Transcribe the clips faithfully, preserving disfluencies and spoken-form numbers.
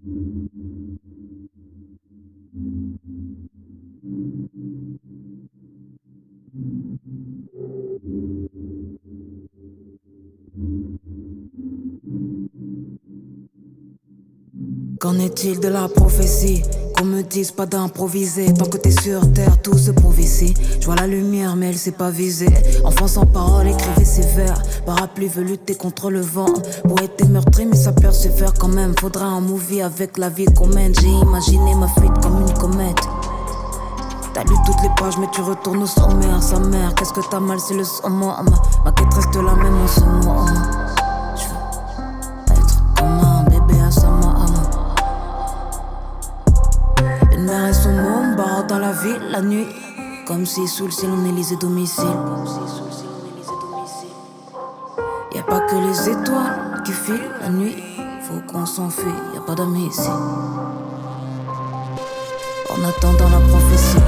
Qu'en est-il de la prophétie? Qu'on me dise pas d'improviser. Tant que t'es sur terre, tout se prouve ici. Je vois la lumière, mais elle s'est pas visée. Enfant sans parole, écrivait ses vers. Parapluie veut lutter contre le vent. Poète est meurtri, mais ça persévère quand même. Faudra un movie avec la vie qu'on mène. J'ai imaginé ma fuite comme une comète. T'as lu toutes les pages, mais tu retournes au sommaire. Sa mère, qu'est-ce que t'as mal, c'est le summum. Ma quête reste la même en ce moment. Je veux être comme un bébé à sa maman. Une mère et son môme barrent dans la ville la nuit. Comme si sous le ciel on élisait domicile. Y'a pas que les étoiles qui filent la nuit. Faut qu'on s'enfuit, y'a pas d'amis ici. En attendant la prophétie.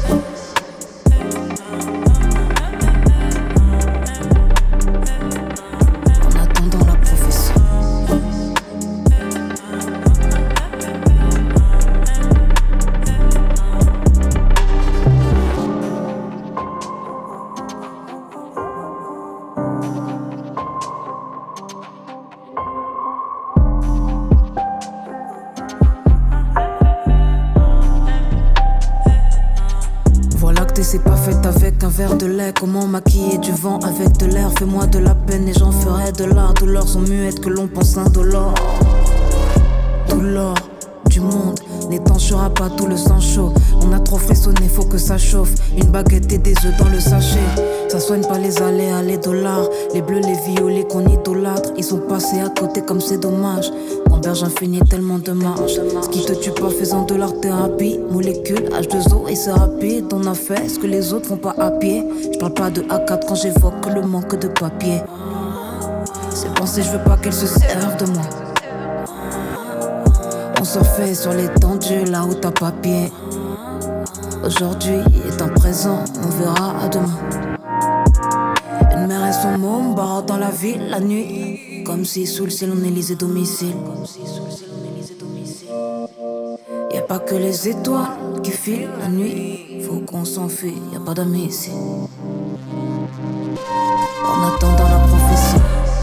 C'est pas fait avec un verre de lait. Comment maquiller du vent avec de l'air? Fais-moi de la peine et j'en ferai de l'art. Douleurs sont muettes que l'on pense indolore. Tout l'or du monde n'étanchera pas tout le sang chaud. On a trop frissonné, faut que ça chauffe. Une baguette et des œufs dans le sachet. Ça soigne pas les aléas, les dollars. Les bleus, les violets qu'on idolâtre. Ils sont passés à côté comme c'est dommage. Berge infinie, tellement de marge. Ce qui te tue pas faisant de l'art thérapie. Molécule, H deux O et c'est rapide. On a fait ce que les autres font pas à pied. Je parle pas de A quatre quand j'évoque le manque de papier. Ces pensées, je veux pas qu'elles se servent de moi. On surfait sur l'étendue là où t'as papier. Aujourd'hui est un présent, on verra à demain. Une mère et son môme barrent dans la ville la nuit. Comme si sous le ciel on élisait domicile. Y'a pas que les étoiles qui filent la nuit. Faut qu'on s'enfuit, y'a pas d'amis ici. En attendant la prophétie.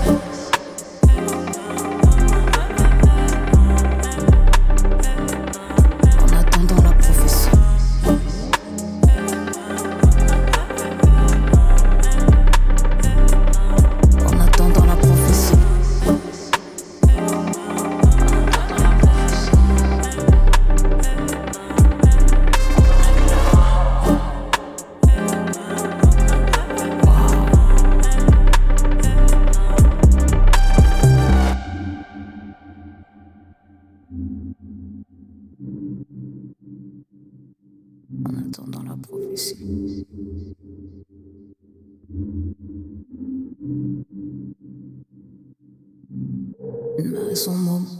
En attendant la prophétie. Une mère et son môme